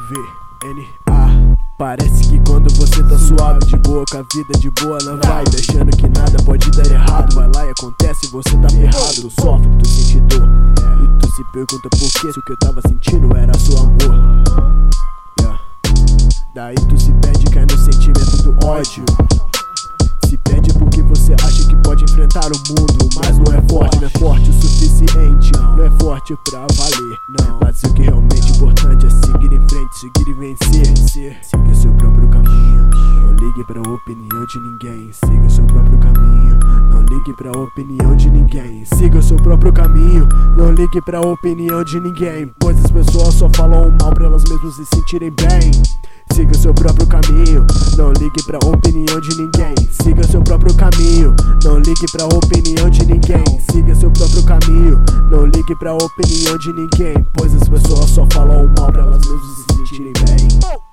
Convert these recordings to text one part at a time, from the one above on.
VNA. Parece que quando você tá suave, de boa, com a vida de boa na vibe, achando que nada pode dar errado, vai lá e acontece, você tá ferrado. Tu sofre, tu sente dor, e tu se pergunta por que se o que eu tava sentindo era só amor. Daí tu se perde e cai no sentimento do ódio. Se perde porque você acha que pode enfrentar o mundo, mas não é forte, não é forte o suficiente, não é forte pra valer, não. Mas o que é realmente importante é seguir em frente, seguir e vencer. Siga seu próprio caminho, não ligue pra opinião de ninguém. Siga o seu próprio caminho, não ligue pra opinião de ninguém. Siga o seu próprio caminho, não ligue pra opinião de ninguém, pois as pessoas só falam mal pra elas mesmas se sentirem bem. Siga o seu próprio caminho, não ligue pra opinião de ninguém. Siga o seu próprio caminho, não ligue pra opinião de ninguém. Siga seu próprio caminho, não ligue pra opinião de ninguém, pois as pessoas só falam mal pra elas mesmas se sentirem bem.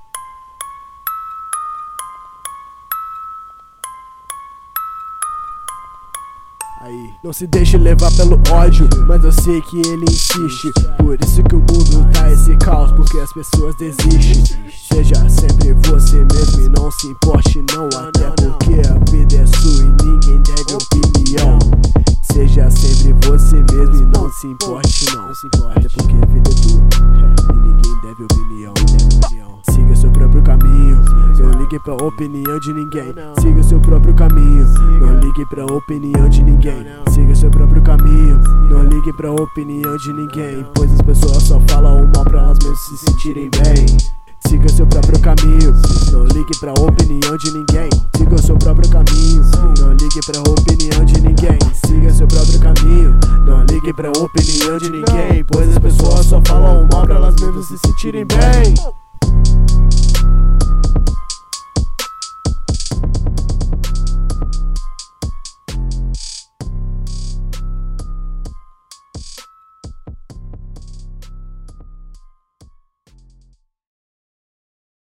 Aí. Não se deixe levar pelo ódio, mas eu sei que ele insiste. Por isso que o mundo tá esse caos, porque as pessoas desistem. Seja sempre você mesmo e não se importe não, até porque a vida é sua e ninguém deve opinião. Seja sempre você mesmo e não se importe não, até porque a vida é tua e ninguém deve opinião. Siga seu próprio caminho, não ligue pra opinião de ninguém. Siga seu próprio caminho, não ligue pra opinião de ninguém. Siga seu próprio caminho, não ligue pra opinião de ninguém, pois as pessoas só falam mal pra elas mesmas se sentirem bem. Siga seu próprio caminho, não ligue pra opinião de ninguém. Siga o seu próprio caminho, não ligue pra opinião de ninguém. Siga seu próprio caminho, não ligue pra opinião de ninguém, pois as pessoas só falam mal pra elas mesmas se sentirem bem.